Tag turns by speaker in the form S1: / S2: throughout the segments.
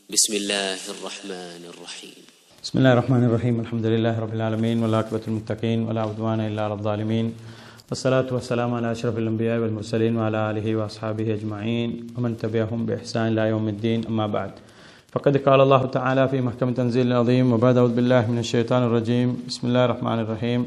S1: بسم الله الرحمن الرحيم
S2: بسم الله الرحمن الرحيم الحمد لله رب العالمين والعاقبة للمتقين ولا عدوان إلا على الظالمين والصلاة والسلام على أشرف الأنبياء والمرسلين وعلى آله وأصحابه أجمعين ومن تبعهم بإحسان إلى يوم الدين أما بعد فقد قال الله تعالى في محكم تنزيل العظيم وبعد أعوذ بالله من الشيطان الرجيم بسم الله الرحمن الرحيم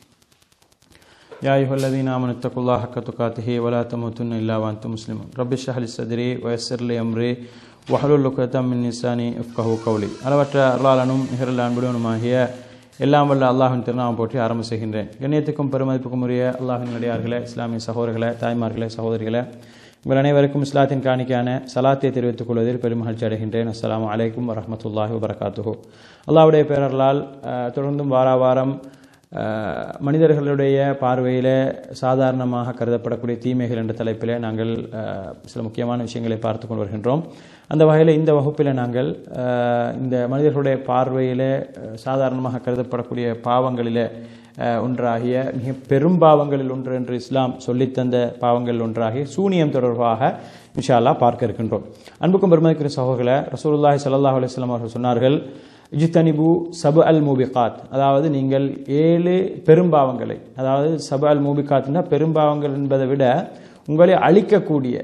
S2: يا أيها الذين آمنوا اتقوا الله حق تقاته ولا تموتن إلا وأنتم مسلمون رب اشرح لي صدري ويسر لي أمري வஹலுல் உக்தம் மின் லிசானி யஃப்கஹு கௌலி. அளவற்ற அருளாளனும் நிகரில் அன்புடனுமாகிய எல்லாம் வல்ல அல்லாஹ்வின் திருநாமம் போற்றி ஆரம்ப செய்கின்றேன். கண்ணியத்துக்கும் பெருமதிப்புக்கும் உரிய அல்லாஹ்வின் அடியார்களே, இஸ்லாமிய சகோதரர்களே, தாய்மார்களே, சகோதரிகளே, உங்கள் அனைவருக்கும் இஸ்லாத்தின் காணிக்கான சலாத்தை தெரிவித்துக் கொள்வதில் பெருமகிழ்ச்சி அடைகின்றேன். அஸ்ஸலாமு அலைக்கும் வரஹ்மத்துல்லாஹி வபரகாத்துஹு. அல்லாஹ்வுடைய பேரர்களால் தொடர்ந்தும் வாராவாரம் மனிதர்களுடைய பார்வையில் சாதாரணமாக கருதப்படக்கூடிய தீமைகள் என்ற தலைப்பில் நாங்கள் சில முக்கியமான விஷயங்களை பார்த்து கொண்டு வருகின்றோம். அந்த வகையில் இந்த வகுப்பில் நாங்கள் இந்த மனிதர்களுடைய பார்வையில் சாதாரணமாக கருதப்படக்கூடிய பாவங்களில் ஒன்றாகிய மிக பெரும் பாவங்களில் ஒன்று என்று இஸ்லாம் சொல்லித்தந்த பாவங்களில் ஒன்றாகிய சூனியம் தொடர்பாக இன்ஷா அல்லாஹ் பார்க்க இருக்கின்றோம். அன்புக்கும் பெருமதிக்குரிய சகோதரர்களே, ரசூலுல்லாஹி ஸல்லல்லாஹு அலைஹி வஸல்லம் அவர்கள் சொன்னார்கள், இஜ்தனிபு சபு அல் மூபிகாத், அதாவது நீங்கள் 7 பெரும்பாவங்களை, அதாவது சபு அல் மூபிகாத்னா பெரும்பாவங்கள் என்பதை விட உங்களை அழிக்கக்கூடிய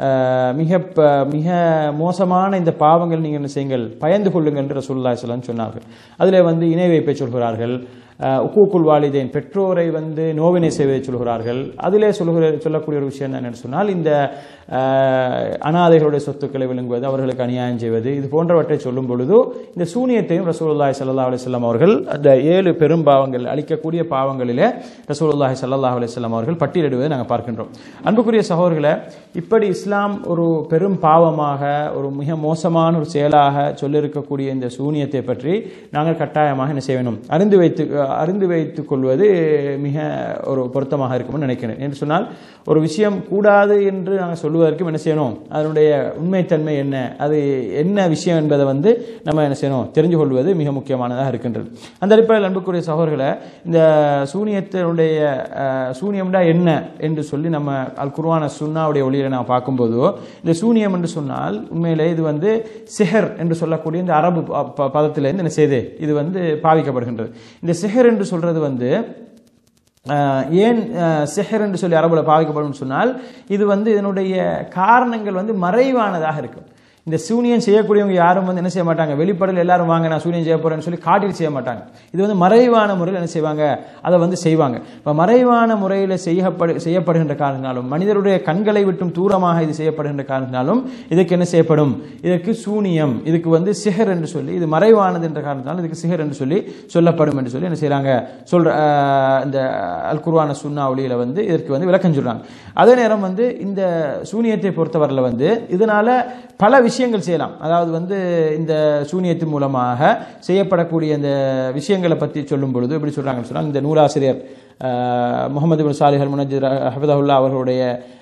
S2: மிக மோசமான இந்த பாவங்கள் நீங்கள் என்ன செய்யுங்கள், பயந்து கொள்ளுங்கள் என்று ரசூலுல்லாஹி ஸல்லல்லாஹு அலைஹி வஸல்லம் சொன்னார்கள். அதில் இணை வைப்பை சொல்கிறார்கள், உக்கூக்குல் வாலிதைன் பெற்றோரை நோவினை செய்வதை சொல்கிறார்கள். அதிலே சொல்லக்கூடிய ஒரு விஷயம் என்னன்னு சொன்னால், இந்த அனாதைகளுடைய சொத்துக்களை விழுங்குவது, அவர்களுக்கு அநியாயம் செய்வது, இது போன்றவற்றை சொல்லும் பொழுது இந்த சூனியத்தையும் ரசூலுல்லாஹி ஸல்லல்லாஹு அலைஹி வஸல்லம் அவர்கள் அந்த 7 பெரும் பாவங்கள் அழிக்கக்கூடிய பாவங்களிலே ரசூலுல்லாஹி ஸல்லல்லாஹு அலைஹி வஸல்லம் அவர்கள் பட்டியலிடுவதை நாங்கள் பார்க்கின்றோம். அன்புக்குரிய சகோதரர்களே, இப்படி இஸ்லாம் ஒரு பெரும் பாவமாக, ஒரு மிக மோசமான ஒரு செயலாக சொல்லியிருக்கக்கூடிய இந்த சூனியத்தை பற்றி நாங்கள் கட்டாயமாக என்ன செய்ய வேண்டும், அறிந்து வைத்துக் கொள்வது மிக ஒரு பொருத்தமாக இருக்கும் நினைக்கிறேன். என்று சொன்னால், ஒரு விஷயம் கூடாது என்று நாங்கள் சொல்லுவதற்கும் என்ன செய்யணும், அதனுடைய உண்மைத்தன்மை என்ன, அது என்ன விஷயம் என்பதை நம்ம என்ன செய்யணும், தெரிஞ்சு கொள்வது மிக முக்கியமானதாக இருக்கின்றது. அந்த அடிப்படையில் அன்புக்குரிய சகோதரர்களை, இந்த சூனியத்தினுடைய சூனியம்டா என்ன என்று சொல்லி நம்ம அல் குர்ஆன் சுன்னாவுடைய ஒளியில நாம் பார்க்கும்போது, இந்த சூனியம் என்று சொன்னால் உண்மையிலே இது சிஹர் என்று சொல்லக்கூடிய இந்த அரபு பதத்திலிருந்து என்ன செய்து இது பாவிக்கப்படுகின்றது. இந்த சிஹர் என்று சொல்றது ஏன் சிஹர் என்று சொல்லி அரபுல பாவிக்கப்படும் சொன்னால், இது இதனுடைய காரணங்கள் மறைவானதாக இருக்கும். இந்த சூனியம் செய்யக்கூடியவங்க யாரும் என்ன செய்ய மாட்டாங்க, வெளிப்படையில் எல்லாரும் வாங்க நான் சூனியம் செய்ய போறேன்னு சொல்லி காட்டில் செய்ய மாட்டாங்க. இது மறைவான முறையில் என்ன செய்வாங்க, அதை செய்வாங்க. இப்போ மறைவான முறையில் செய்யப்படுகின்ற காரணத்தினாலும், மனிதருடைய கண்களை விட்டும் தூரமாக இது செய்யப்படுகின்ற காரணத்தினாலும் இதுக்கு என்ன செய்யப்படும், இதற்கு சூனியம், இதுக்கு சிஹர் என்று சொல்லி, இது மறைவானது என்ற காரணத்தினாலும் இதுக்கு சிஹர் என்று சொல்லி சொல்லப்படும் என்று சொல்லி என்ன செய்யறாங்க, இந்த அல் குர்ஆன் சுன்னா ஒளியில இதற்கு விளக்கம் சொல்றாங்க. அதே நேரம் இந்த சூனியத்தை பொறுத்தவரையில் இதனால பல விஷயங்கள் செய்யலாம். அதாவது இந்த சூனியத்தின் மூலமாக செய்யப்படக்கூடிய இந்த விஷயங்களை பற்றி சொல்லும் பொழுது எப்படி சொல்றாங்கன்னு சொன்னால், இந்த நூலாசிரியர் முகமது பின் சாலிஹ் அல் முனஜ்ஜிர் ஹஃபிதஹுல்லாஹ் அவர்களுடைய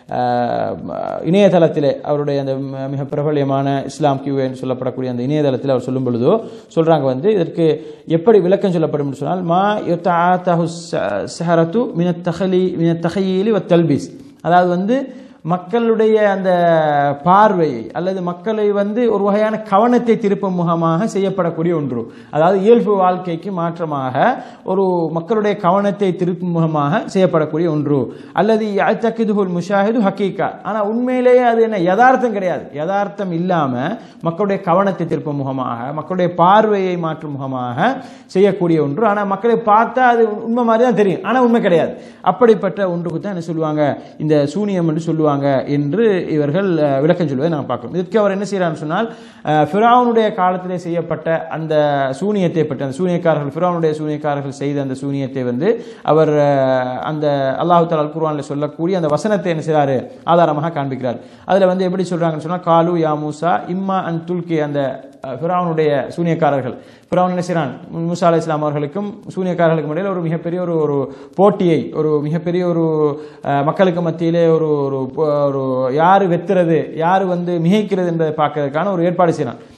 S2: இணையதளத்திலே, அவருடைய அந்த மிக பிரபல்யமான இஸ்லாம் கியூ என்று சொல்லப்படக்கூடிய அந்த இணையதளத்தில் அவர் சொல்லும் பொழுதோ சொல்றாங்க, இதற்கு எப்படி விளக்கம் சொல்லப்படும் சொன்னால், மா யுத்தஆதஹு ஸஹரத்து மினத் தஹயீலி வத் தல்பீஸ், அதாவது மக்களுடைய அந்த பார்வையை அல்லது மக்களை ஒரு வகையான கவனத்தை திருப்பும் முகமாக செய்யப்படக்கூடிய ஒன்று. அதாவது இயல்பு வாழ்க்கைக்கு மாற்றமாக ஒரு மக்களுடைய கவனத்தை திருப்பும் முகமாக செய்யப்படக்கூடிய ஒன்று. அல்லது யஅ்தகிதுல் முஷாஹிது ஹக்கீகா, ஆனா உண்மையிலேயே அது என்ன யதார்த்தம் கிடையாது. யதார்த்தம் இல்லாம மக்களுடைய கவனத்தை திருப்பும் முகமாக, மக்களுடைய பார்வையை மாற்றும் முகமாக செய்யக்கூடிய ஒன்று. ஆனா மக்களை பார்த்தா அது உண்மை மாதிரி தான் தெரியும், ஆனா உண்மை கிடையாது. அப்படிப்பட்ட ஒன்றுக்கு தான் என்ன சொல்லுவாங்க, இந்த சூனியம் என்று சொல்லுவாங்க என்று இவர்கள் விளக்கம் சொல்வதை நாம் பார்க்கிறோம். இதற்கு அவர் என்ன செய்யறான்னு சொன்னால், ஃபிரௌனுடைய காலத்திலே செய்யப்பட்ட அந்த சூனியத்தை பற்றி, அந்த சூனியக்காரர்கள், ஃபிரௌனுடைய சூனியக்காரர்கள் செய்த அந்த சூனியத்தை அவர் அந்த அல்லாஹ் தஆலா அல் குர்ஆனில் சொல்லக்கூடிய அந்த வசனத்தை என்ன செய்றாரு, ஆதாரமாக காண்பிக்கிறார். அதுல எப்படி சொல்றாங்கன்னு சொன்னா, காலு யா மூசா இம்மா அன் துல்கி, அந்த ஃபிரௌனுடைய சூனியக்காரர்கள், ஃபிரௌன் என்ன செய்றான், மூசா அலைஹிஸ்ஸலாம் அவர்களுக்கும் சூனியக்காரர்களுக்கும் இடையில ஒரு மிகப்பெரிய ஒரு போட்டியை, ஒரு மிகப்பெரிய ஒரு மக்களுக்கு மத்தியிலே ஒரு யாரு வெத்துறது, யாரு மிகைக்கிறது என்பதை பார்க்கறதுக்கான ஒரு ஏற்பாடு செய்யறான்.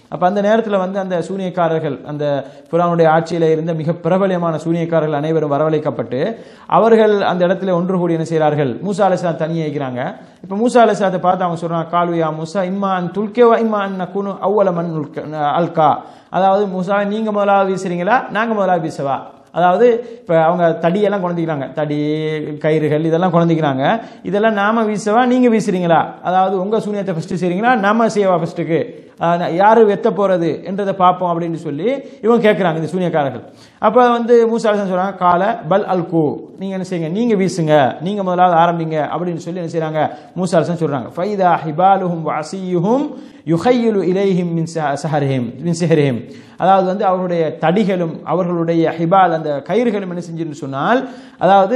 S2: அப்ப அந்த நேரத்தில் வந்து அந்த சூனியக்காரர்கள், அந்த ஃபிரௌனுடைய ஆட்சியில இருந்த மிக பிரபலமான சூனியக்காரர்கள் அனைவரும் வரவழைக்கப்பட்டு அவர்கள் அந்த இடத்துல ஒன்று கூடி என்ன செய்கிறார்கள், மூசா அலைஹிஸ்ஸலாம் தனியே இருக்கிறாங்க. இப்ப மூசா அலைஹிஸ்ஸலாத்தை பார்த்து அவங்க சொல்றாங்க, காலுயா மூசா இம்மா அன் துல்கே வ இம்மா அன் நகுனு அவ்வல மன் அல்கா. அதாவது மூசாவை நீங்க முதலாவது வீசுறீங்களா நாங்க முதலாவது வீசவா? அதாவது இப்போ அவங்க தடியெல்லாம் குழந்தைக்கிறாங்க, தடி கயிறுகள் இதெல்லாம் குழந்தைக்கிறாங்க. இதெல்லாம் நாம வீசவா நீங்க வீசுறீங்களா? அதாவது உங்க சூனியத்தை ஃபர்ஸ்ட் செய்றீங்களா நாம செய்யவா ஃபர்ஸ்ட்டுக்கு? யாரு வெத்த போறது என்றதை பார்ப்போம் அப்படின்னு சொல்லி இவங்க கேட்குறாங்க இந்த சூனியக்காரர்கள். அப்போ வந்து மூசா அலைஹிஸ்ஸலாம் சொல்றாங்க, கால பல் அல்கு, நீங்க என்ன செய்யுங்க, நீங்க வீசுங்க, நீங்க முதலாவது ஆரம்பிங்க அப்படின்னு சொல்லி என்ன செய்றாங்க, மூசா அலைஹிஸ்ஸலாம் சொல்றாங்க. ஃபைதா ஹிபாலுஹும் வஅஸியுஹும் யுஹையிலு இலைஹிம் மின் சிஹ்ரிஹிம். அதாவது வந்து அவருடைய தடிகளும் அவர்களுடைய ஹிபால் அந்த கயிறுகளும் என்ன செஞ்சுன்னு சொன்னால், அதாவது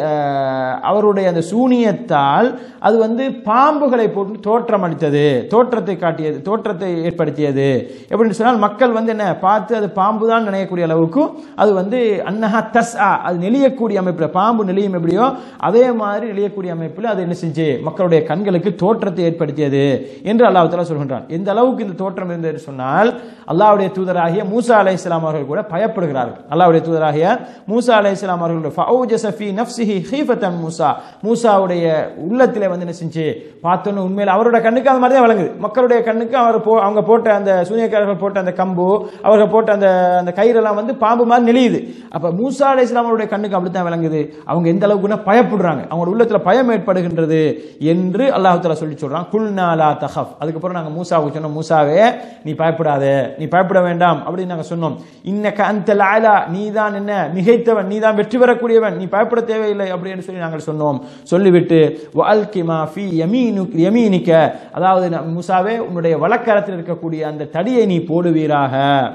S2: அவருடைய அந்த சூனியத்தால் அது வந்து பாம்புகளை போட்டு தோற்றம் அளித்தது, தோற்றத்தை காட்டியது, தோற்றத்தை ஏற்படுத்தியது. எப்படின்னு சொன்னால் மக்கள் வந்து என்ன பார்த்து அது பாம்பு தான் நினைக்கக்கூடிய அளவுக்கு அது வந்து அன்னஹா தஸ்ஆ, அது நெளியக்கூடிய அமைப்பில், பாம்பு நெளியும் எப்படியோ அதே மாதிரி நெளியக்கூடிய அமைப்பில் அது என்ன செஞ்சு மக்களுடைய கண்களுக்கு தோற்றத்தை ஏற்படுத்தியது என்று அல்லாஹ் தஆலா சொல்கின்றான். எந்த அளவுக்கு இந்த தோற்றம் இருந்தது சொன்னால், அல்லாஹ்வுடைய தூதராகிய மூசா அலைஹிஸ்ஸலாம் அவர்கள் கூட பயப்படுகிறார்கள். அல்லாஹ்வுடைய தூதராகிய மூசா அலைஹிஸ்ஸலாம் அவர்கள் ஃபௌஜஸ ஃபீ நஃப்ஸிஹி ஹீஃபத்தன் மூசா, மூசாவுடைய உள்ளத்திலே வந்து என்ன செஞ்சு பார்த்தோன்னு உண்மையில் அவரோட கண்ணுக்கு அந்த மாதிரி தான் விளங்குது. மக்களுடைய கண்ணுக்கு அவங்க போட்ட அந்த சூனியக்காரர்கள் போட்ட அந்த கம்பு, அவர்கள் போட்ட அந்த கயிறெல்லாம் வந்து பாம்பு மாதிரி நெளியுது. அப்ப மூசா அலைஹிஸ்ஸலாம் அவருடைய கண்ணுக்கு அப்படித்தான் விளங்குது. அவங்க எந்த அளவுக்குன்னா பயப்படுறாங்க, அவங்களோட உள்ளத்துல பயம் ஏற்படுகின்றது என்று அல்லாஹ் தஆலா சொல்லி சொல்றான். குல்னா லா தஹஃப். அதுக்கப்புறம் நாங்க மூசாவுக்கு சொன்னோம், மூசாவே நீ பயப்படாத, நீ பயப்பட வேண்டாம் அப்படின்னு நாங்க சொன்னோம். இன்னக அன்தல் அலா, நீதான் என்ன மிகைத்தவன், நீதான் வெற்றி பெறக்கூடியவன், நீ பயப்பட தேவையில்லை அப்படின்னு சொல்லி நாங்கள் சொன்னோம். சொல்லிவிட்டு வஅல்கி மா ஃபீ யமீனிக, அதாவது மூசாவே உன்னுடைய வலக்கரத்தில் இருக்கக்கூடிய அந்த தடியை நீ போடுவீராக.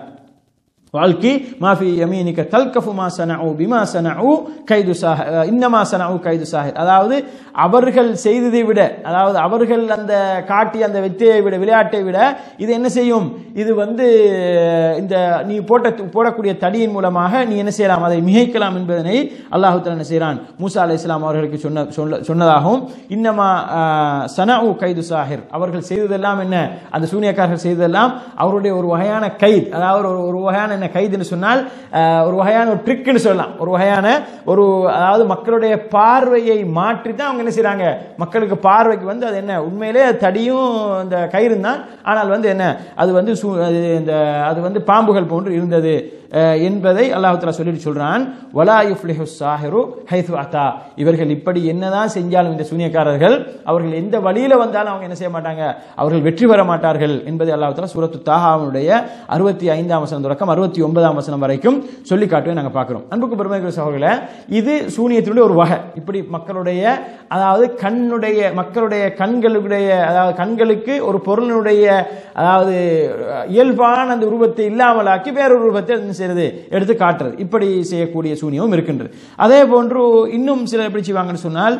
S2: வாழ்க்கை மாஃபி யமீனிக தல்கஃபு மா ஸனஉ பிமா ஸனஉ கைது சாஹிர் இன்னமா ஸனஉ கைது சாஹிர். அதாவது அவர்கள் செய்ததை விட, அதாவது அவர்கள் அந்த காட்டிய அந்த வித்தையை விட, விளையாட்டை விட இது என்ன செய்யும், இது வந்து இந்த நீ போடக்கூடிய தடியின் மூலமாக நீ என்ன செய்யலாம், அதை மிகைக்கலாம் என்பதனை அல்லாஹ் தஆலா என்ன செய்கிறான், மூசா அலைஹிஸ்ஸலாம் அவர்களுக்கு சொன்னதாகவும், இன்னமா ஸனஉ கைது சாஹிர், அவர்கள் செய்ததெல்லாம் என்ன, அந்த சூனியக்காரர்கள் செய்ததெல்லாம் அவருடைய ஒரு வகையான கைது, அதாவது ஒரு வகையான கைதுன்னு சொன்னால் ஒரு வகையான ஒரு ட்ரிக்னு சொல்லலாம், ஒரு வகையான ஒரு, அதாவது மக்களுடைய பார்வையை மாற்றி தான் அவங்க என்ன செய்றாங்க, மக்களுக்கு பார்வைக்கு வந்து அது என்ன உண்மையிலே தடியும் இந்த கயிறு தான், ஆனால் வந்து என்ன அது வந்து அது வந்து பாம்புகள் போன்று இருந்தது என்பதை அல்லாஹ் தஆலா சொல்லிட்டு சொல்றான். வலா யுஃப்லிஹு ஸாஹிரு ஹைது அத்தா, இவர்கள் இப்படி என்னதான் செஞ்சாலும் இந்த சூனியக்காரர்கள் அவர்கள் எந்த வழியில வந்தாலும் அவங்க என்ன செய்ய மாட்டாங்க, அவர்கள் வெற்றி பெற மாட்டார்கள் என்பதை அல்லாஹ் தஆலா சூரத்து தாஹாவுடைய 65ஆம் வசனம் தொடக்கம் 69ஆம் வசனம் வரைக்கும் சொல்லி காட்டுவதை நாங்கள் பார்க்கிறோம். அன்புக்கு பெருமைக்குரிய சகோதரர்களே, இது சூனியத்தினுடைய ஒரு வகை. இப்படி மக்களுடைய, அதாவது மக்களுடைய கண்களுடைய, அதாவது கண்களுக்கு ஒரு பொருளினுடைய, அதாவது இயல்பான அந்த உருவத்தை இல்லாமலாக்கி வேறொரு உருவத்தை எடுத்து காட்டுறது, இப்படி செய்யக்கூடிய சூனியமும் இருக்கின்றது. அதே போன்று இன்னும் சிலர் எப்படி செய்வாங்கன்னு சொன்னால்,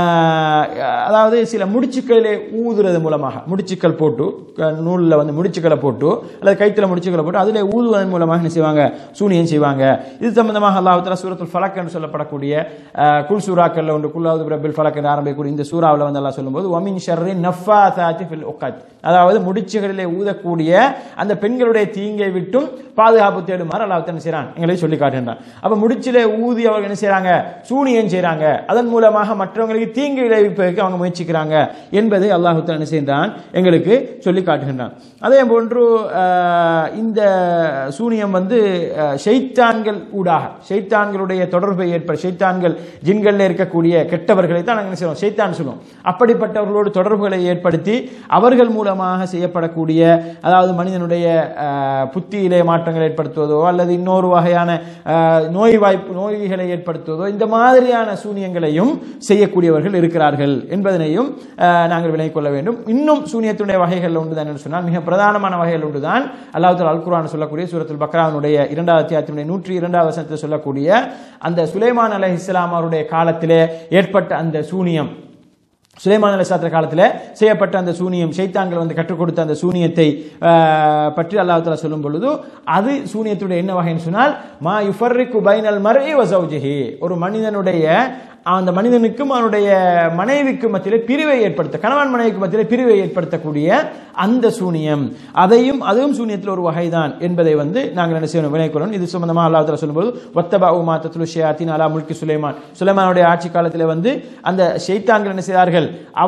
S2: அதாவது சில முடிச்சுக்களை ஊதுறது மூலமாக, முடிச்சுக்கள் போட்டு நூலில் வந்து முடிச்சுக்களை போட்டு அல்லது கைத்தில் முடிச்சுக்களை போட்டு அதிலே ஊதுவதன் மூலமாக என்ன செய்வாங்க, சூனியம் செய்வாங்க. இது சம்பந்தமாக அல்லாஹ் தஆலா சூரத்துல் ஃபலக் என்று சொல்லப்படக்கூடிய குல் சூராக்கள் ஒன்று, குல்லாவது பிரபில் ஃபலக் என்று ஆரம்பிக்கக்கூடிய இந்த சூராவில் வந்து அல்லாஹ் சொல்லும்போது வமின் ஷர்ரி நஃபாசாத்தி ஃபில் உக்கத், அதாவது முடிச்சுகளிலே ஊதக்கூடிய அந்த பெண்களுடைய தீங்கை விட்டும் பாதுகாப்பு தேடுமாறு அல்லாஹ் தஆலா செய்றான், எங்களை சொல்லி காட்டுகின்றான். அப்ப முடிச்சிலே ஊதி அவர்கள் என்ன செய்றாங்க, சூனியம் செய்றாங்க, அதன் மூலமாக மற்றவங்களுக்கு தீங்கு விளைவிப்பதற்கு அவங்க முயற்சிக்கிறாங்க என்பதை அல்லாஹ் தஆலா என்ன செய்கிறான், எங்களுக்கு சொல்லி காட்டுகின்றான். அதே போன்று இந்த சூனியம் வந்து ஷைத்தான்கள் ஊடாக, ஷைத்தான்களுடைய தொடர்பை ஷைத்தான்கள் ஜின்களில் இருக்கக்கூடிய கெட்டவர்களை தான் நாங்கள் என்ன செய்வோம், ஷைத்தான் சொல்லுவோம். அப்படிப்பட்டவர்களோடு தொடர்புகளை ஏற்படுத்தி அவர்கள் மூலமாக செய்யப்படக்கூடிய, அதாவது மனிதனுடைய புத்தியிலே மாற்றங்கள் ஏற்படுத்துவதோ அல்லது இன்னொரு வகையான நோய்களை ஏற்படுத்துவதோ, இந்த மாதிரியான சூனியங்களையும் செய்யக்கூடியவர்கள் இருக்கிறார்கள் என்பதனையும் நாங்கள் விளங்கிக் கொள்ள வேண்டும். இன்னும் சூனியத்துடைய வகைகள் உண்டு தான் என்று சொன்னால், மிக பிரதானமான வகைகள் உண்டுதான். அல்லாஹ் தஆலா அல் குர்ஆன் சொல்லக்கூடிய சூரத்துல் பக்ராவுடைய 2வது அத்தியாயத்தினுடைய 102வது வசனத்தில் சொல்லக்கூடிய அந்த சுலைமான் அலைஹிஸ்ஸலாம் அவருடைய காலத்திலே ஏற்பட்ட அந்த சூனியம், சுலைமான் அலைஹிஸ்ஸலாத்து காலத்தில் செய்யப்பட்ட அந்த சூனியம், ஷைத்தான்கள் வந்து கற்றுக் கொடுத்த அந்த சூனியத்தை பற்றி அல்லாஹ் தஆலா சொல்லும் பொழுது, அது சூனியத்துடைய என்ன வகைன்னு சொன்னால், மா யுஃபர்ரிகு பைனல் மர்இ வ ஸௌஜிஹி, ஒரு மனிதனுடைய அந்த மனிதனுக்கும் அவனுடைய மனைவிக்கும் மத்தியிலே பிரிவை ஏற்படுத்த, கணவன் மனைவிக்கு மத்தியிலே பிரிவை ஏற்படுத்தக்கூடிய அந்த சூனியம், அதுவும் சூனியத்தில் ஒரு வகைதான் என்பதை வந்து நாங்கள் என்ன செய்யணும், வினைக்கொள்ளணும். இது சம்பந்தமாக அல்லாஹ் தஆலா சொல்லும்போது, வத்தபஉ மா தத்லு ஷயாத்தீன் அலா முல்கி சுலைமான், சுலைமானுடைய ஆட்சி காலத்தில் வந்து அந்த ஷைத்தான்கள் என்ன செய்தார்கள்,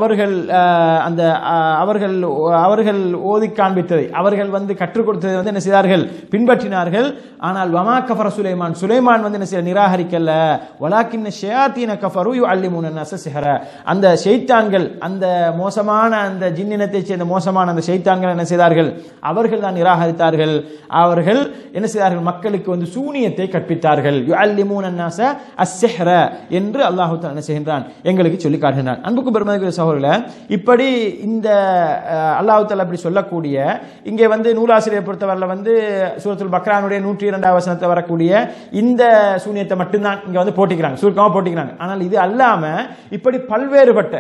S2: அவர்கள் ஓதி காண்பித்ததை, அவர்கள் வந்து கற்றுக் கொடுத்ததை வந்து என்ன செய்தார்கள், பின்பற்றினார்கள். ஆனால் வமா கஃபர சுலைமான், சுலைமான் வந்து என்ன செய்ய நிராகரிக்கல, வலாக்கின்ன ஷயாத்தீன கஃபரு யுஅல்லிமுன அன்-நாஸ சிஹ்ர, அந்த ஷைத்தான்கள், அந்த மோசமான அந்த ஜின்னினத்தை சேர்ந்த மோசமான அந்த ஷைத்தான்கள் என்ன செய்தார்கள், அவர்கள் தான் நிராகரித்தார்கள். அவர்கள் என்ன செய்தார்கள், மக்களுக்கு வந்து சூனியத்தை கற்பித்தார்கள். யுஅல்லிமுன அன்-நாஸ அஸ்-சிஹ்ர என்று அல்லாஹ் தஆலா என்ன செய்கின்றான், எங்களுக்கு சொல்லி காட்டுகின்றான். அன்புக்கு பெருமதிக்குரிய சகோதரர்களே, இப்படி இந்த அல்லாஹ் தஆலா இப்படி சொல்லக்கூடிய, இங்கே வந்து நூலாசிரியர் பொறுத்தவரையில் வந்து சூரத்துல் பக்ரானுடைய 102வது வசனத்தில் வரக்கூடிய இந்த சூனியத்தை மட்டும்தான் இங்க வந்து போட்டிக்கிறாங்க, சுருக்கமாக போட்டிக்கிறாங்க. ஆனால் இது அல்லாம இப்படி பல்வேறுபட்ட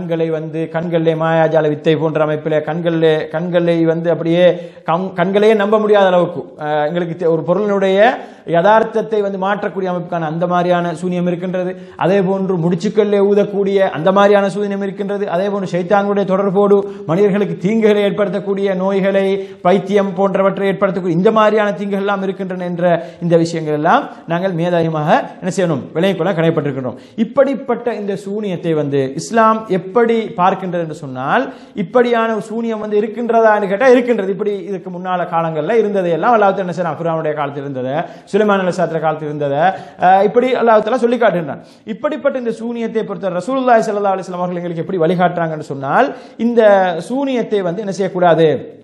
S2: கண்களிலே மாயாஜால வித்தை போன்ற அமைப்பில் கண்களை வந்து அப்படியே கண்களையே நம்ப முடியாத அளவுக்கு எங்களுக்கு ஒரு பொருளினுடைய யதார்த்தத்தை வந்து மாற்றக்கூடிய அமைப்புக்கான அந்த மாதிரியான சூனியம் இருக்கின்றது. அதே போன்று முடிச்சுக்களிலே ஊதக்கூடிய அந்த மாதிரியான சூனியம் இருக்கின்றது. அதே போன்று ஷைத்தானுடைய தொடர்போடு மனிதர்களுக்கு தீங்குகளை ஏற்படுத்தக்கூடிய நோய்களை, பைத்தியம் போன்றவற்றை ஏற்படுத்தக்கூடிய இந்த மாதிரியான தீங்குகள் எல்லாம் இருக்கின்றன என்ற இந்த விஷயங்கள் எல்லாம் நாங்கள் மேதாயமாக என்ன செய்யணும், விளையக்கொள்ள கடைப்பட்டிருக்கின்றோம். இப்படிப்பட்ட இந்த சூனியத்தை வந்து இஸ்லாம் எப்படி பார்க்கின்றது என்று சொன்னால், இப்படியான சூனியம் வந்து இருக்கின்றதா என்று கேட்டால் இருக்கின்றது. இப்படி இதுக்கு முன்னால காலங்களில் இருந்ததை எல்லாம் அல்லாஹ் தஆலா என்ன செய்யறான், ஃபிரௌனுடைய காலத்தில் இருந்ததை, சுலைமான் அலைஹிஸ்ஸலாத்து காலத்தில் இருந்ததை இப்படி அல்லாஹ் தஆலா சொல்லி காட்டுகின்றான். இப்படிப்பட்ட இந்த சூனியத்தை பொறுத்த ரசூலுல்லாஹி ஸல்லல்லாஹு அலைஹி வஸல்லம் அவர்கள் எங்களுக்கு எப்படி வழிகாட்டுறாங்கன்னு சொன்னால், இந்த சூனியத்தை வந்து என்ன செய்யக்கூடாது,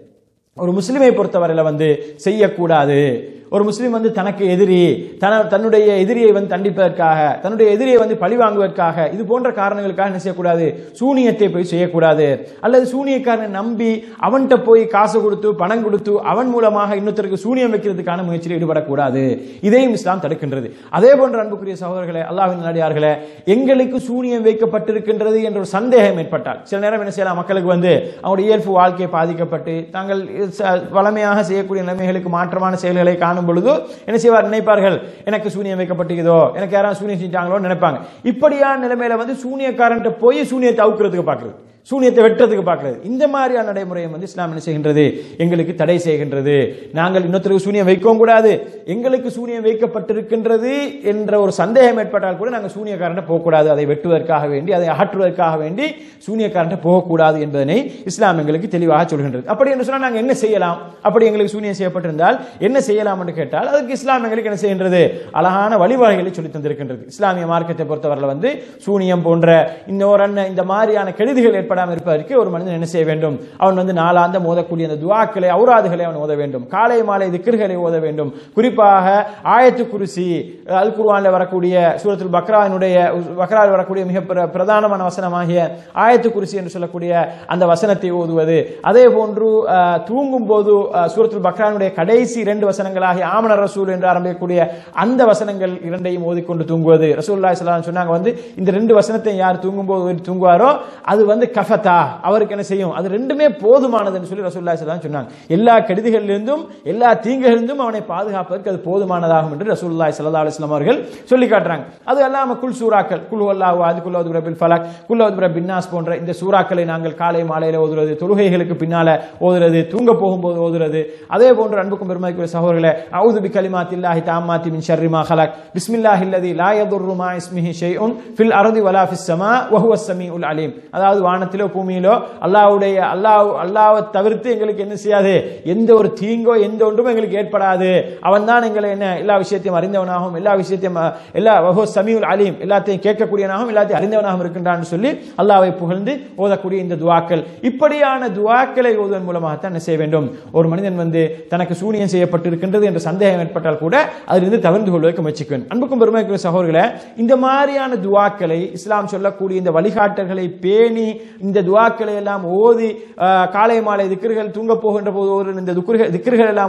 S2: ஒரு முஸ்லிமை பொறுத்தவரையில் வந்து செய்யக்கூடாது. ஒரு முஸ்லீம் வந்து தனக்கு எதிரி, தன்னுடைய எதிரியை வந்து தண்டிப்பதற்காக, தன்னுடைய எதிரியை வந்து பழி வாங்குவதற்காக, இது போன்ற காரணங்களுக்காக என்ன செய்யக்கூடாது, சூனியத்தை போய் செய்யக்கூடாது. அல்லது சூனியக்காரனை நம்பி அவன்கிட்ட போய் காசு கொடுத்து பணம் கொடுத்து அவன் மூலமாக இன்னொருத்தருக்கு சூனியம் வைக்கிறதுக்கான முயற்சியில் ஈடுபடக்கூடாது. இதையும் இஸ்லாம் தடுக்கின்றது. அதே போன்ற அன்புக்குரிய சகோதரர்களே, அல்லாஹ்வின் நல்லடியார்களே, எங்களுக்கு சூனியம் வைக்கப்பட்டிருக்கின்றது என்ற ஒரு சந்தேகம் ஏற்பட்டால் சில நேரம் என்ன செய்யலாம், மக்களுக்கு வந்து அவருடைய இயல்பு வாழ்க்கையை பாதிக்கப்பட்டு தாங்கள் வளமையாக செய்யக்கூடிய நிலைமைகளுக்கு மாற்றமான செயல்களை காணும் பொழுது என்ன செய்வார், நினைப்பார்கள் எனக்கு சூனியம் வைக்கப்பட்டிருக்கிறதோ, எனக்கு யாராவது சூனியம் செஞ்சாங்களோ நினைப்பாங்க. இப்படியான நிலைமையில வந்து சூனியக்காரன்ட்ட போய் சூனியத்தை அவுக்கிறதுக்கு பார்க்கிறது, சூனியத்தை வெட்டுறதுக்கு பார்க்கிறது. இந்த மாதிரியான நடைமுறையை வந்து இஸ்லாம் என்ன செய்கின்றது, எங்களுக்கு தடை செய்கின்றது. நாங்கள் இன்னொருத்தருக்கு சூனியம் வைக்கவும் கூடாது. எங்களுக்கு சூனியம் வைக்கப்பட்டிருக்கின்றது என்ற ஒரு சந்தேகம் ஏற்பட்டால் கூட நாங்கள் சூனியக்காரன் போகக்கூடாது. அதை வெட்டுவதற்காக வேண்டி, அதை அகற்றுவதற்காக வேண்டி சூனியக்காரன் போகக்கூடாது என்பதனை இஸ்லாம் எங்களுக்கு தெளிவாக சொல்கின்றது. அப்படி என்று சொன்னால் நாங்கள் என்ன செய்யலாம், அப்படி எங்களுக்கு சூனியம் செய்யப்பட்டிருந்தால் என்ன செய்யலாம் என்று கேட்டால், அதுக்கு இஸ்லாம் எங்களுக்கு என்ன செய்கின்றது, அழகான வழிவகைகளை சொல்லி தந்திருக்கின்றது. இஸ்லாமிய மார்க்கத்தை பொறுத்தவரையில் வந்து சூனியம் போன்ற இந்த மாதிரியான கெடுதிகள் இருப்பதற்கு ஒரு மனிதன் என்ன செய்ய வேண்டும், அவன் வந்து நாளாந்த ஓதக்கூடிய அந்த துஆக்களை, ஔராதுகளை அவன் ஓத வேண்டும். காலை மாலை திக்ர்களை ஓத வேண்டும். குறிப்பாக ஆயத்து குர்சி, அல் குர்ஆனில் வரக்கூடிய சூரத்துல் பக்ராவில் வரக்கூடிய மிக பிரதானமான வசனமாகிய ஆயத்து குர்சி என்று சொல்லக்கூடிய அந்த வசனத்தை ஓதுவது. அதே போன்று தூங்கும் போது சூரத்துல் பக்ரானுடைய கடைசி 2 வசனங்களாகிய ஆமன ரசூல் என்று ஆரம்பிக்கக்கூடிய அந்த வசனங்கள் 2ஐயும் ஓதிக்கொண்டு தூங்குவது. ரசூலுல்லாஹி ஸல்லல்லாஹு அலைஹி வஸல்லம் சொன்னாங்க வந்து இந்த 2 வசனத்தை யார் தூங்கும்போது தூங்குவாரோ அது வந்து கஃபதா, அவருக்கு என்ன செய்யும், அது 2மே போதுமானதுன்னு சொல்லி ரசூலுல்லாஹி ஸல்லல்லாஹு அலைஹி வஸல்லம் சொன்னாங்க. எல்லா கெடுதிகளிலிருந்தும் எல்லா தீங்குகளிலிருந்தும் அவனை பாதுகாப்பதற்கு அது போதுமானதாகும் என்று ரசூலுல்லாஹி ஸல்லல்லாஹு அலைஹி வஸல்லம் அவர்கள் சொல்லி காட்டுறாங்க. அது அல்லாம குல் சூராக்கள், குல் ஹுவல்லாஹு அஹத், குல் அஊது பிரப்பில் ஃபலக், குல் அஊது பிரப்பின் நாஸ் போன்ற இந்த சூறாக்களை நாங்கள் காலை மாலையில ஓதுறது, தொழுகைகளுக்கு பின்னால ஓதுறது, தூங்க போகும்போது ஓதுறது. அதே போன்று அன்புக்கும் பெருமதிக்குரிய சகோதரர்களே, அஊது பிகலிமாத்தில்லாஹி தாம்மாத்தி மின் ஷர்ரி மா ஹலக், பிஸ்மில்லாஹில்லதி லா யதுர்ரு மா இஸ்மிஹி ஷைஉன் ஃபில் அர்தி வலா ஃபிஸ் ஸமா வ ஹுவஸ் ஸமீஉல் அலீம். அதாவது வானத்திலோ பூமியிலோ அல்லாஹ்வை தவிர்த்து எங்களுக்கு என்ன செய்யாது, எந்த ஒரு தீங்கோ எந்த ஒன்றும் எங்களுக்கு ஏற்படாது. அவன் தான் எங்களை என்ன எல்லா விஷயத்தையும் அறிந்தவனாகவும் எல்லா விஷயத்தையும் சமீஉல் அலீம், எல்லாத்தையும் கேட்கக்கூடியவனாகவும் எல்லாத்தையும் அறிந்தவனாகவும் இருக்கின்றான்னு சொல்லி அல்லாஹ்வை புகழ்ந்து ஓதக்கூடிய இந்த துஆக்கள், இப்படியான துஆக்களை ஓதுவதன் மூலமாகத்தான் என்ன செய்ய வேண்டும், ஒரு மனிதன் வந்து தனக்கு சூனியம் செய்யப்பட்டிருக்கின்றது என்ற சந்தேகம் ஏற்பட்டால் கூட அதிலிருந்து தவிர்த்து கொள்வதற்கு முயற்சிக்க வேண்டும். அன்புக்கும் பெருமைக்குரிய சகோதரர்களே, இந்த மாதிரியான துஆக்களை இஸ்லாம் சொல்லக்கூடிய இந்த வழிகாட்டல்களை பேணி இந்த துஆக்களை எல்லாம் ஓதி காலை மாலை திக்ர்கள் தூங்க போகின்ற போது இந்த திக்ர்கள் எல்லாம்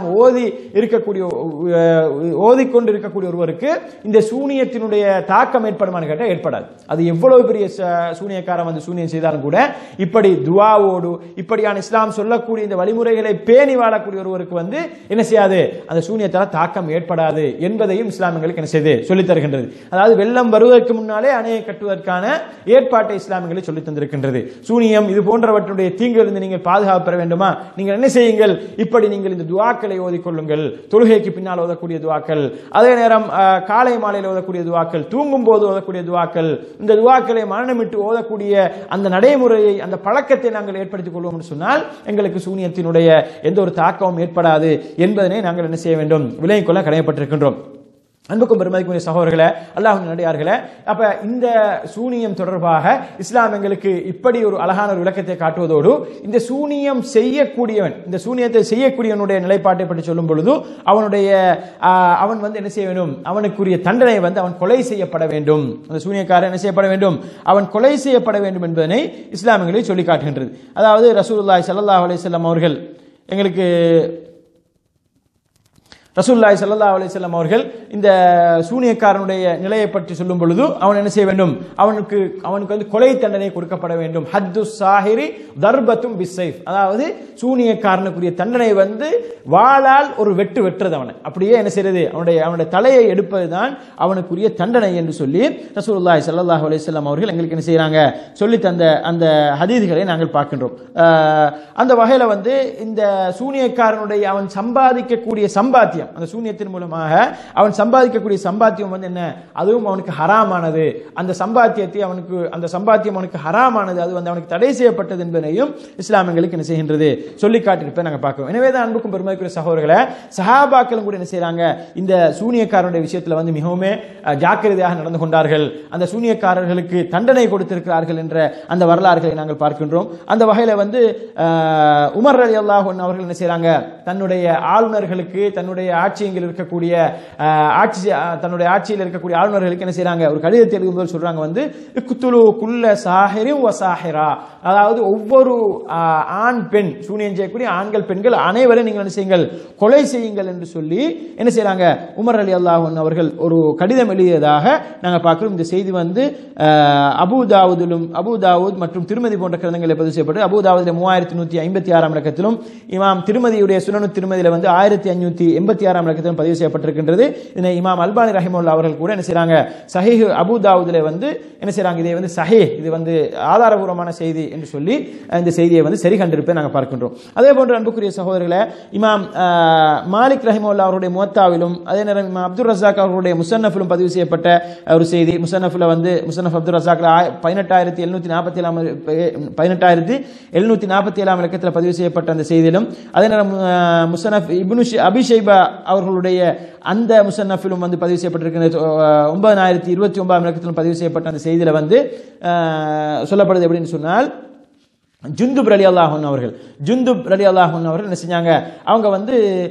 S2: ஓதிக்கொண்டு இருக்கக்கூடிய ஒருவருக்கு இந்த சூனியத்தினுடைய தாக்கம் ஏற்படுமான்னு கேட்டால் ஏற்படாது. அது எவ்வளவு பெரிய சூனியக்காரன் வந்து சூனியம் செய்தாலும் கூட இப்படி துஆவோடு இப்படியான இஸ்லாம் சொல்லக்கூடிய இந்த வழிமுறைகளை பேணி வாழக்கூடிய ஒருவருக்கு வந்து என்ன செய்யாது, அந்த சூனியத்தால் தாக்கம் ஏற்படாது என்பதையும் இஸ்லாமியங்களுக்கு என்ன செய்து சொல்லித் தருகின்றது. அதாவது வெள்ளம் வருவதற்கு முன்னாலே அணையை கட்டுவதற்கான ஏற்பாட்டை இஸ்லாமியங்களுக்கு சொல்லித் தந்திருக்கின்றது. சூனியம் இது போன்றவற்றுடைய தீங்கிலிருந்து நீங்கள் பாதுகாப்பு பெற வேண்டுமா, நீங்கள் என்ன செய்யுங்கள், இப்படி நீங்கள் இந்த துஆக்களை ஓதிக்கொள்ளுங்கள். தொழுகைக்கு பின்னால் ஓதக்கூடிய துஆக்கள், அதே நேரம் காலை மாலையில் ஓதக்கூடிய துஆக்கள், தூங்கும் போது ஓதக்கூடிய துஆக்கள், இந்த துஆக்களை மரணமிட்டு ஓதக்கூடிய அந்த நடைமுறையை அந்த பழக்கத்தை நாங்கள் ஏற்படுத்திக் கொள்வோம் என்று சொன்னால் எங்களுக்கு சூனியத்தினுடைய எந்த ஒரு தாக்கமும் ஏற்படாது என்பதனை நாங்கள் என்ன செய்ய வேண்டும், விலகிக் கொள்ள கடமைப்பட்டிருக்கின்றோம். அன்புக்கும் பெருமதிக்குரிய சகோதரர்களே, அல்லாஹ்வின் நல்லடியார்களே, அப்ப இந்த சூனியம் தொடர்பாக இஸ்லாம் எங்களுக்கு இப்படி ஒரு அழகான ஒரு விளக்கத்தை காட்டுவதோடு இந்த சூனியம் செய்யக்கூடியவன், இந்த சூனியத்தை செய்யக்கூடியவனுடைய நிலைப்பாட்டை பற்றி சொல்லும் பொழுது அவன் வந்து என்ன செய்ய வேண்டும், அவனுக்குரிய தண்டனை வந்து அவன் கொலை செய்யப்பட வேண்டும். அந்த சூனியக்காரன் என்ன செய்யப்பட வேண்டும், அவன் கொலை செய்யப்பட வேண்டும் என்பதனை இஸ்லாம் எங்களுக்கு சொல்லி காட்டுகின்றது. அதாவது ரசூலுல்லாஹி ஸல்லல்லாஹு அலைஹி வஸல்லம் அவர்கள் ரசூலுல்லாஹி ஸல்லல்லாஹு அலைஹி வஸல்லம் அவர்கள் இந்த சூனியக்காரனுடைய நிலையை பற்றி சொல்லும் பொழுது அவன் என்ன செய்ய வேண்டும், அவனுக்கு வந்து கொலை தண்டனை கொடுக்கப்பட வேண்டும். ஹத்து சாஹிரி தர்பத்தும் பிஸ்ஸைஃப், அதாவது சூனியக்காரனுக்குரிய தண்டனை வந்து வாளால் ஒரு வெட்டுறது, அவனை அப்படியே என்ன செய்யறது, அவனுடைய தலையை எடுப்பதுதான் அவனுக்குரிய தண்டனை என்று சொல்லி ரசூலுல்லாஹி ஸல்லல்லாஹு அலைஹி வஸல்லம் அவர்கள் எங்களுக்கு என்ன செய்யறாங்க, சொல்லி தந்த அந்த ஹதீஸ்களை நாங்கள் பார்க்கின்றோம். அந்த வகையில வந்து இந்த சூனியக்காரனுடைய அவன் சம்பாதிக்கக்கூடிய சம்பாத்தியம், அந்த சூனியத்தின் மூலமாக அவன் சம்பாதிக்கக்கூடிய சம்பாத்தியம் வந்து என்ன, அதுவும் அவனுக்கு ஹராமானது. அந்த சம்பாத்தியம் அவனுக்கு ஹராமானது, அது வந்து அவனுக்கு தடை செய்யப்பட்டது என்பதையும் இஸ்லாம் எங்களுக்கு என்ன செய்கின்றது, சொல்லி காட்டியிருப்பேன் நாங்கள் பார்க்கிறோம். எனவேதான் அன்புக்கும் பெருமைக்குரிய சகோதரர்களே, சஹாபாக்களும் கூட என்ன செய்யறாங்க, இந்த சூனியக்காரனுடைய விஷயத்தில் வந்து மிகவும் ஜாக்கிரதையாக நடந்து கொண்டார்கள். அந்த சூனியக்காரர்களுக்கு தண்டனை கொடுத்திருக்கிறார்கள் என்ற அந்த வரலாறுகளை நாங்கள் பார்க்கின்றோம். அந்த வகையில வந்து உமர் ரலியல்லாஹு அன்ஹு அவர்கள் என்ன செய்யறாங்க, தன்னுடைய ஆளுநர்களுக்கு, தன்னுடைய ஆட்சியில் இருக்கக்கூடிய ஆளுநர்களுக்கு என்ன செய்யறாங்க, ஒரு கடிதத்தை எழுதும்போது சொல்றாங்க வந்து இக்துலு குல்ல சாஹிரின் வ சாஹிரா, அதாவது ஒவ்வொரு ஆண் பெண், சூனியம் செய்யக்கூடிய ஆண்கள் பெண்கள் அனைவரும் நீங்கள் என்ன செய்யுங்கள், கொலை செய்யுங்கள் என்று சொல்லி என்ன செய்யறாங்க, உமர் ரலியல்லாஹு அன்ஹு அவர்கள் ஒரு கடிதம் எழுதியதாக நாங்கள் பார்க்கிறோம். இந்த செய்தி வந்து அபூ தாவூத் மற்றும் திருமதி போன்ற கிரந்தங்களில் பதிவு செய்யப்பட்டு, அபூ தாவூதில் 3156 இலக்கத்திலும், இமாம் திருமதியுடைய சுனனு திருமதியில வந்து 1586 இலக்கத்திலும் பதிவு செய்யப்பட்டிருக்கின்றது. இதனை இமாம் அல்பானி ரஹிமஹுல்லாஹ் அவர்கள் கூட என்ன செய்றாங்க, சஹீஹ் அபூ தாவூதிலே வந்து என்ன செய்றாங்க, இதை வந்து சஹீஹ், இது வந்து ஆதாரபூர்வமான செய்தி என்று சொல்லி இந்த செய்தியை வந்து சரி கண்டிருப்பதை நாங்கள் பார்க்கின்றோம். அதே போன்று அன்புக்குரிய சகோதரர்களே, இமாம் மாலிக் ரஹிமஹுல்லாஹ் அவருடைய முவத்தாவிலும், அதே நேரம் இமாம் அப்துர் ரஸாக் அவருடைய முஸன்னஃபிலும் பதிவு செய்யப்பட்ட ஒரு செய்தி. முஸன்னஃபில் வந்து முஸன்னஃப் அப்துர் ரஸாக்ல 18747 இலக்கத்தில் பதிவு செய்யப்பட்ட அந்த செய்தியிலும், அதே நேரம் முஸன்னஃப் இப்னு அபி ஷைபா அவர்களுடைய அந்த முஸன்னஃபிலும் வந்து பதிவு செய்யப்பட்டிருக்கிற 9029 இலக்கத்திலும் பதிவு செய்யப்பட்ட அந்த செய்தியில வந்து சொல்லப்படுது எப்படின்னு சொன்னால், ஜுந்துப் ரலியல்லாஹு அன்ஹு அவர்கள் என்ன செஞ்சாங்க, அவங்க வந்து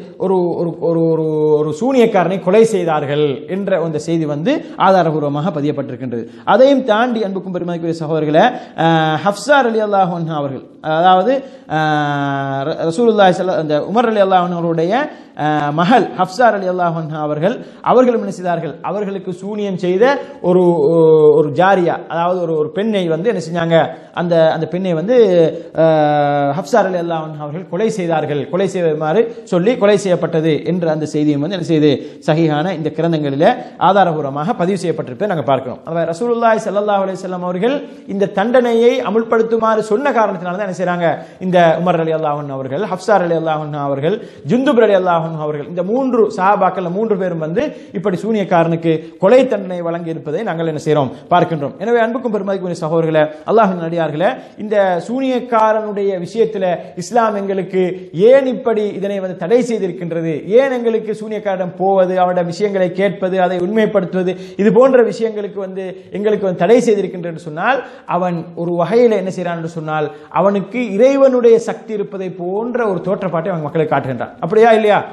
S2: ஒரு சூனியக்காரனை கொலை செய்தார்கள் என்ற அந்த செய்தி வந்து ஆதாரபூர்வமாக பதியப்பட்டிருக்கின்றது. அதையும் தாண்டி அன்புக்கும் பெருமதிக்குரிய சகோதரர்களே, ஹஃப்ஸா ரலியல்லாஹு அன்ஹா அவர்கள், அதாவது ரசூலுல்லாஹி அந்த உமர் ரலியல்லாஹு அன்ஹு அவருடைய மகள் ஹஃப்ஸா ரலியல்லாஹு அன்ஹா அவர்களும் என்ன செய்தார்கள், அவர்களுக்கு சூனியம் செய்த ஒரு ஜாரியா, அதாவது ஒரு பெண்ணை வந்து என்ன செஞ்சாங்க, அந்த பெண்ணை வந்து ஹஃப்ஸா ரலியல்லாஹு அன்ஹா அவர்கள் கொலை செய்தார்கள், கொலை செய்யுமாறு சொல்லி கொலை செய்யப்பட்டது என்ற அந்த செய்தியும் வந்து என்ன செய்து சஹீஹான இந்த கிரந்தங்களிலே ஆதாரபூர்வமாக பதிவு செய்யப்பட்டிருப்பதை நாங்கள் பார்க்கிறோம். அதாவது ரசூலுல்லாஹி ஸல்லல்லாஹு அலைஹி வஸல்லம் அவர்கள் இந்த தண்டனையை அமுல்படுத்துமாறு சொன்ன காரணத்தினால தான் என்ன செய்றாங்க, இந்த உமர் ரலியல்லாஹு அன்ஹு அவர்கள், ஹஃப்ஸா ரலியல்லாஹு அன்ஹா அவர்கள், ஜுந்துப் ரலியல்லாஹு அன்ஹு அவர்கள், இந்த 3 சஹாபாக்கள் 3 பேரும் வந்து இப்படி சூனியக்காரனுக்கு கொலை தண்டனை வழங்கி இருப்பதை நாங்கள் என்ன செய்றோம், பார்க்கின்றோம். எனவே அன்புக்கும் பெருமதிக்குரிய சகோதரர்களே, அல்லாஹ்வின் அடியார்களே, இந்த சூனியக்காரனுடைய விஷயத்தில் இஸ்லாம் எங்களுக்கு ஏன் இப்படி இதனை வந்து தடை செய்திருக்கின்றது, ஏன் எங்களுக்கு சூனியக்காரிடம் போவது, அவருடைய விஷயங்களை கேட்பது, அதை உண்மைப்படுத்துவது, இது போன்ற விஷயங்களுக்கு வந்து எங்களுக்கு வந்து தடை செய்திருக்கின்றது சொன்னால், அவன் ஒரு வகையில் என்ன செய்யறான் என்று சொன்னால், அவனுக்கு இறைவனுடைய சக்தி இருப்பதை போன்ற ஒரு தோற்றப்பாட்டை அவன் மக்களுக்கு காட்டுகின்றான். அப்படியா இல்லையா?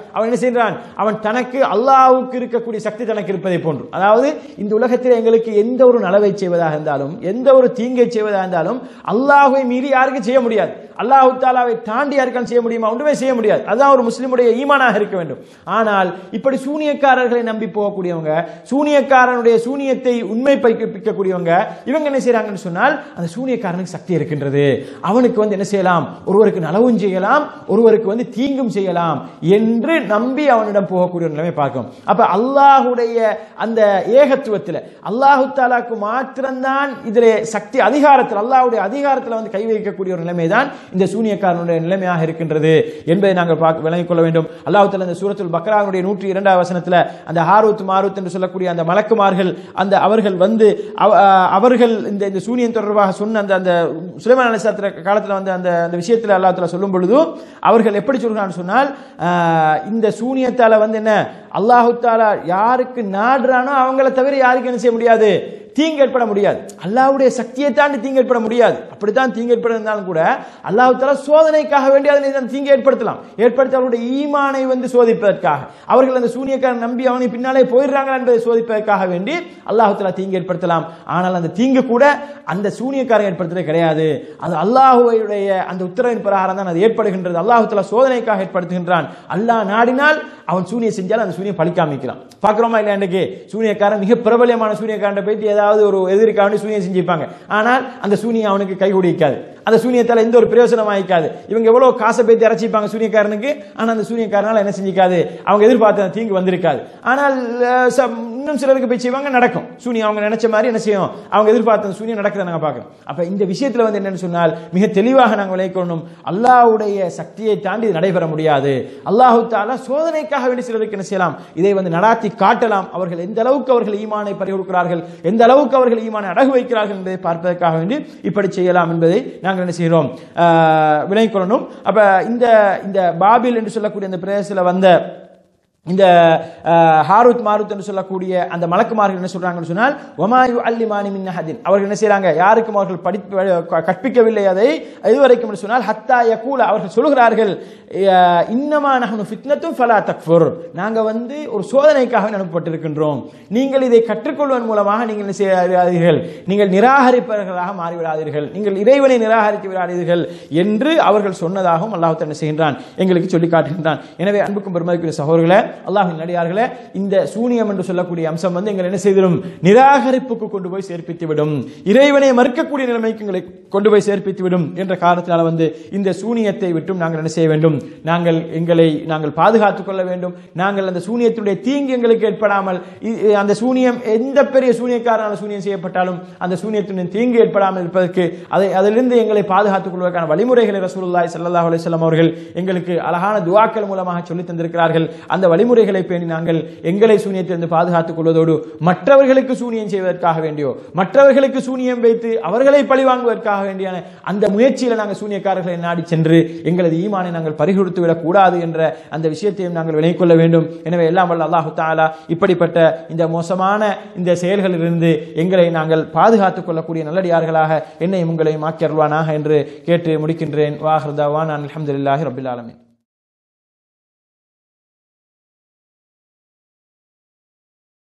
S2: அவன் என்ன செய்கிறான்? அவன் தனக்கு அல்லாஹ்வுக்கு இருக்கக்கூடிய சக்தி தனக்கு இருப்பதை போன்று. அதாவது இந்த உலகத்தில் எங்களுக்கு எந்த ஒரு நலவை செய்வதாக இருந்தாலும், எந்த ஒரு தீங்கை செய்வதாக இருந்தாலும் அல்லாஹ்வை மீறி யாருக்கும் செய்ய முடியாது. அல்லாஹ் தஆலாவை தாண்டி யாருக்கும் செய்ய முடியுமா? ஒன்றுமே செய்ய முடியாது. அதுதான் ஒரு முஸ்லிமுடைய ஈமானாக இருக்க வேண்டும். ஆனால் இப்படி சூனியக்காரர்களை நம்பி போகக்கூடியவங்க, சூனியக்காரனுடைய சூனியத்தை உண்மை பைப்பிக்கக்கூடியவங்க, இவங்க என்ன செய்யறாங்கன்னு சொன்னால், அந்த சூனியக்காரனுக்கு சக்தி இருக்கின்றது, அவனுக்கு என்ன செய்யலாம், ஒருவருக்கு நலவும் செய்யலாம், ஒருவருக்கு தீங்கும் செய்யலாம் என்று நம்பி அவனிடம் போகக்கூடிய நிலைமை பார்க்கும். அப்ப அல்லாஹுடைய அந்த ஏகத்துவத்தில் அல்லாஹு தஆலாக்கு மாத்திரம்தான் இதிலே சக்தி, அதிகாரத்தில் அல்லாஹ்வுடைய அதிகாரத்தில் கை வைக்கக்கூடிய ஒரு நிலைமை தான் இந்த சூனியக்காரனுடைய நிலைமையாக இருக்கின்றது என்பதை நாங்கள் விளங்கிக் கொள்ள வேண்டும். அல்லாஹ் தஆலா இந்த சூரத்துல் பக்ராவுடைய 102வது வசனத்தில் அந்த ஹாரூத் மாரூத் என்று சொல்லக்கூடிய அந்த மலக்குமார்கள் அவர்கள் அவர்கள் இந்த சூனியம் தொடர்பாக சொன்ன அந்த சுலைமான் அலைஹிஸ்ஸலாம் காலத்தில் அந்த விஷயத்தில் அல்லாஹ் தஆலா சொல்லும் பொழுது அவர்கள் எப்படி சொல்கிறான்னு சொன்னால், இந்த சூனியத்தால என்ன அல்லாஹ் தஆலா யாருக்கு நாடுறானோ அவங்கள தவிர யாருக்கு என்ன செய்ய முடியாது, தீங்கு ஏற்பட முடியாது. அல்லாஹ்வுடைய சக்தியை தாண்டி தீங்கு ஏற்பட முடியாது. அப்படித்தான் தீங்கு ஏற்படுத்தினாலும் கூட அல்லாஹ் தஆலா சோதனைக்காக வேண்டி அதனை தீங்கு ஏற்படுத்தலாம். ஏற்படுத்தி அவருடைய ஈமானை சோதிப்பதற்காக, அவர்கள் அந்த சூனியக்காரன் நம்பி அவனை பின்னாலே போயிடுறாங்க என்பதை சோதிப்பதற்காக வேண்டி அல்லாஹ் தஆலா தீங்கு ஏற்படுத்தலாம். ஆனால் அந்த தீங்கு கூட அந்த சூனியக்காரன் ஏற்படுத்துறது கிடையாது. அது அல்லாஹ்வுடைய அந்த உத்தரவின் பிரகாரம் தான் அது ஏற்படுகின்றது. அல்லாஹ் தஆலா சோதனைக்காக ஏற்படுத்துகின்றான். அல்லாஹ் நாடினால் அவன் சூனியம் செஞ்சால் அந்த சூனியம் பழிக்காமிக்கலாம். பார்க்கிறோமா இல்லையா? இன்றைக்கு சூனியக்காரன் மிக பிரபலமான சூனியக்காரன் போயிட்டு ஏதாவது ஒரு எதிர்க்காக சூனியம் செஞ்சிருப்பாங்க. ஆனால் அந்த சூனியம் அவனுக்கு கை குடிக்காது, அந்த சூனியத்தால் எந்த ஒரு பிரயோசனம் ஆகிக்காது. இவங்க எவ்வளவு காசை பேத்தி இறைச்சிப்பாங்க சூனியக்காரனுக்கு, ஆனால் அந்த சூனியக்காரனால் என்ன செஞ்சிக்காது, அவங்க எதிர்பார்த்த தீங்கு வந்திருக்காது. ஆனால் இன்னும் சிலருக்கு போய் செய்வாங்க, நடக்கும் சூனியம், அவங்க நினைச்ச மாதிரி என்ன செய்யும், அவங்க எதிர்பார்த்த சூனியம் நடக்கிறத நாங்கள் பார்க்கிறோம். அப்ப இந்த விஷயத்தில் என்னன்னு சொன்னால் மிக தெளிவாக நாங்கள் விளைக்கணும், அல்லாஹ்வுடைய சக்தியை தாண்டி இது நடைபெற முடியாது. அல்லாஹ் தஆலா சோதனைக்காக வேண்டி சிலருக்கு என்ன செய்யலாம், இதை நடாத்தி காட்டலாம். அவர்கள் எந்த அளவுக்கு அவர்கள் ஈமானை பறிகொடுக்கிறார்கள், எந்த அளவுக்கு அவர்கள் ஈமானை அடகு வைக்கிறார்கள் என்பதை பார்ப்பதற்காக வேண்டி இப்படி செய்யலாம் என்பதை நாங்கள் என்ன செய்கிறோம், விளங்கிக் கொள்ளணும். அப்ப இந்த பாபில் என்று சொல்லக்கூடிய அந்த பிரதேசத்தில் வந்த இந்த ஹாரூத் மாரூத் என்று சொல்லக்கூடிய அந்த மலக்குமார்கள் என்ன சொல்றாங்கன்னு சொன்னால், வமா யுஅல்லிமானி மின் அஹதின், அவர்கள் என்ன செய்றாங்க, யாருக்கும் அவர்கள் கற்பிக்கவில்லை அதை இதுவரைக்கும் என்று சொன்னால், ஹத்தா யகூல, அவர்கள் சொல்கிறார்கள், இன்னமா நஹ்னு ஃபித்னத்தும் ஃபலா தக்ஃபுர், நாங்க ஒரு சோதனைக்காக அனுப்பப்பட்டிருக்கின்றோம், நீங்கள் இதை கற்றுக்கொள்வதன் மூலமாக நீங்கள் என்ன செய்யாதீர்கள், நீங்கள் நிராகரிப்பவர்களாக மாறிவிடாதீர்கள், நீங்கள் இறைவனை நிராகரித்து விடாதீர்கள் என்று அவர்கள் சொன்னதாகவும் அல்லாஹ் என்ன செய்கின்றான், எங்களுக்கு சொல்லி காட்டுகின்றான். எனவே அன்புக்கும் பெருமதிக்குரிய சகோதரர்களே, அல்லாஹ்வின் நடிகார்களே, இந்த சூனியம் என்று சொல்லக்கூடிய அம்சம் எங்களை என்ன செய்திடும், நிராகரிப்புக்கு கொண்டு போய் சேர்ப்பித்து விடும், இறைவனை மறுக்கக்கூடிய நிலைமைக்கு எங்களை கொண்டு போய் சேர்ப்பித்து விடும் என்ற காரணத்தினால் இந்த சூனியத்தை விட்டும் நாங்கள் என்ன செய்ய வேண்டும், நாங்கள் பாதுகாத்துக் கொள்ள வேண்டும். நாங்கள் அந்த சூனியத்துடைய தீங்கு எங்களுக்கு ஏற்படாமல், அந்த சூனியம் எந்த பெரிய சூனியக்காரனால சூனியம் செய்யப்பட்டாலும் அந்த சூனியத்துடைய தீங்கு ஏற்படாமல் இருப்பதற்கு அதிலிருந்து எங்களை பாதுகாத்துக் கொள்வதற்கான வழிமுறைகளை ரசூலுல்லாஹி ஸல்லல்லாஹு அலைஹி வஸல்லம் அவர்கள் எங்களுக்கு அழகான துஆக்கள் மூலமாக சொல்லி தந்திருக்கிறார்கள். அந்த வழிமுறைகளை பேணி நாங்கள் எங்களை சூனியத்திலிருந்து பாதுகாத்துக் கொள்வதோடு மற்றவர்களுக்கு சூனியம் செய்வதற்காக வேண்டியோ, மற்றவர்களுக்கு சூனியம் வைத்து அவர்களை பழிவாங்குவதற்காக வேண்டியான அந்த முயற்சியில் நாங்கள் சூனியக்காரர்களை நாடி சென்று எங்களது ஈமானை நாங்கள் பறிகொடுத்து விடக் கூடாது என்ற அந்த விஷயத்தையும் நாங்கள் விளங்கிக் கொள்ள வேண்டும். எனவே எல்லாம் வல்ல அல்லாஹ் தஆலா இப்படிப்பட்ட இந்த மோசமான இந்த செயல்களிலிருந்து எங்களை நாங்கள் பாதுகாத்துக் கொள்ளக்கூடிய நல்லடியார்களாக என்னையும் உங்களையும் ஆக்கி அருள்வானாக என்று கேட்டு முடிக்கின்றேன். வாஹிர் தஅவானா அல்ஹம்துலில்லாஹி ரப்பில் ஆலமீன்.